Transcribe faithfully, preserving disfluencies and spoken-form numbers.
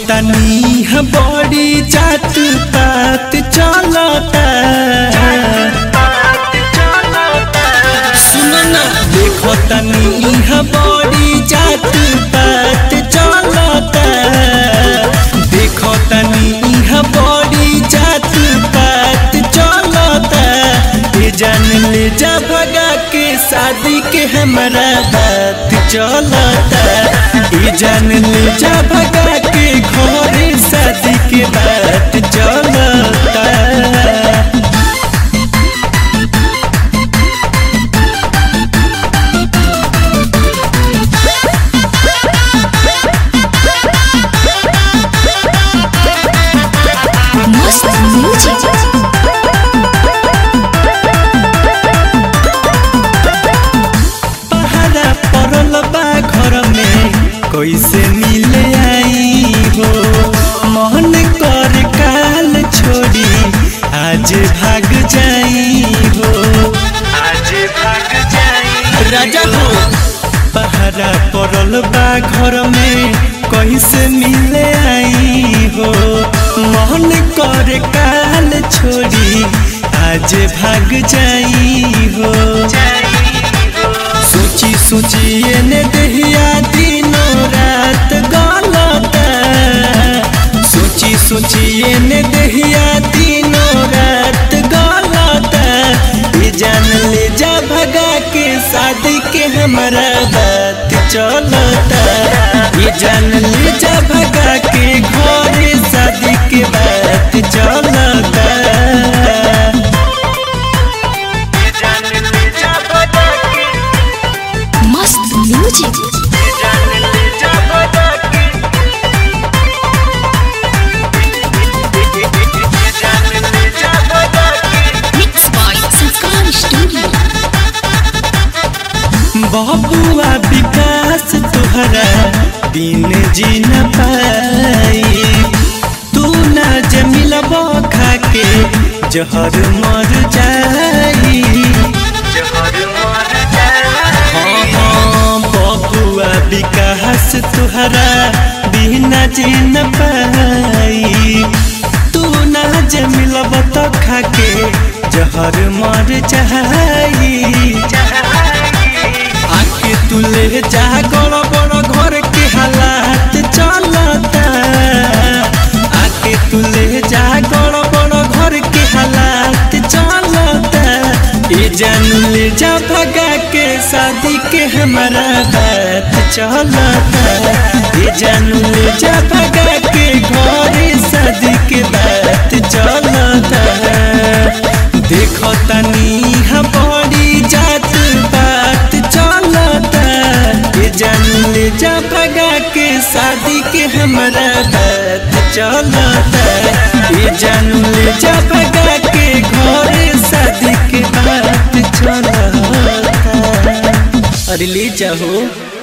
तनी बड़ी जात पात चलता। सुन ना देखो तनी बड़ी जात पात चलता। देखो तनी बड़ी जात पात चलता। ये जान ले जा भगा के शादी के हमारा बात चलता। ये जान ले जा भगा के घरे शादी के बात चलता। पहरा पड़ल बा घर में कैसे मिले आई हो। मन कर काल छोड़ी आज भाग जाई हो। आज भाग जाई राजा हो। पहरा पड़ल बा घर में कैसे मिले आई हो। मन कर काल छोड़ी आज भाग जाई हो। सोची सोची ने दहिया दिनों रात गलता। सोची सोची ने दहिया दिनों रात गलता। ये जान ले जा भगा के शादी के हमारा बात चलता। ये जान ले जा भगा के घरे शादी के बात चलता। Music. Mixed by Sanskar Studio. बबुआ विकास तुहरा दिन जी न पाई। तू ना जमिल खा के जहर मर जाई। हाँ हाँ बबुआ विकास तुहरा बिना जी न पाई। तू ना जमिल खा के जहर मर जाई। आके तू ले जा बड़ बड़ घर के हालात चलता। आके तू ले जा बड़ बड़ घर के हालात चलता। ये जान ले जा भगा के शादी के हमारा बात चलता। ये जान ले जा भगा के घरे शादी के बात चलता। देखो तनी बड़ी जात बात चलता। ये जान ले जा भगा के शादी के हमारा बात चलता। ये जान ले जा भगा के घरे शादी के बात चलता। अरे ले जाओ।